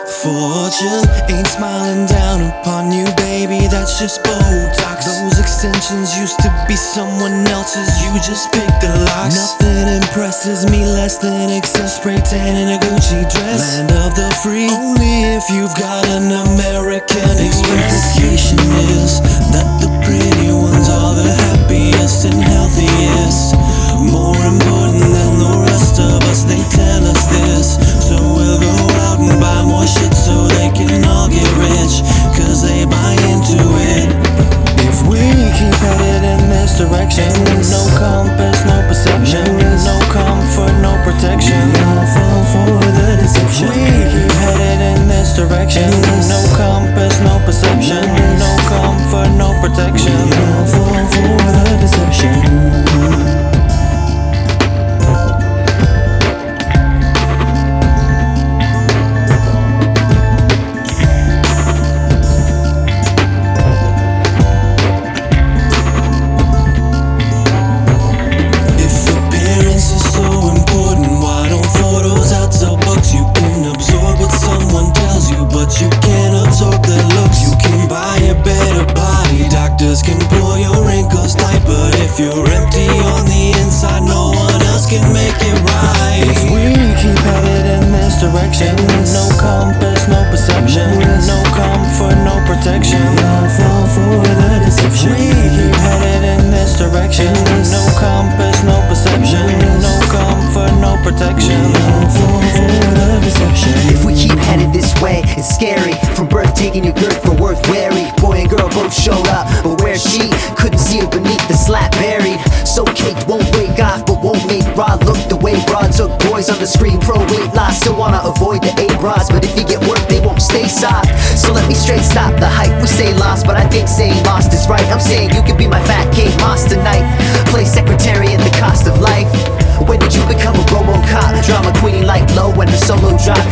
Fortune ain't smiling down upon you, baby, that's just Botox. Those extensions used to be someone else's, you just picked the locks. Nothing impresses me less than excess spray tan in a Gucci dress. Land of the free, only if you've got an American Express. Implication is that the pretty ones are the happiest and healthiest. More important than the rest of us, they tell us this. So we'll go out and buy more shit so they can all get rich, cause they buy into it. If we keep headed in this direction, no compass, no perception, no comfort, no protection, we'll fall for the deception. If we keep headed in this direction, no compass, no perception, no comfort, no protection, we'll fall for the deception. You can't absorb the looks. You can buy a better body, doctors can pull your wrinkles tight, but if you're empty on the inside, no one else can make it right. If we keep headed in this direction, no compass, no perception, no comfort, no protection, we'll fall for the deception. If we keep headed in this direction, no compass, no perception, no comfort, no protection, we'll fall for the deception. If we keep headed this way, it's scary. From birth, taking your girth for worth wary. Boy and girl both showed up, but where she couldn't see her beneath the slap buried. So caked won't break off, but won't make Rod look the way Rod took boys on the screen. Pro weight loss, still wanna avoid the A-Rods, but if you get work, they won't stay soft. So let me straight stop the hype. We stay lost, but I think saying lost is right. I'm saying you could be my fat Kate Moss tonight. Play secretary in the cost of life. When did you become a RoboCop? Drama queen like Low when the solo drop.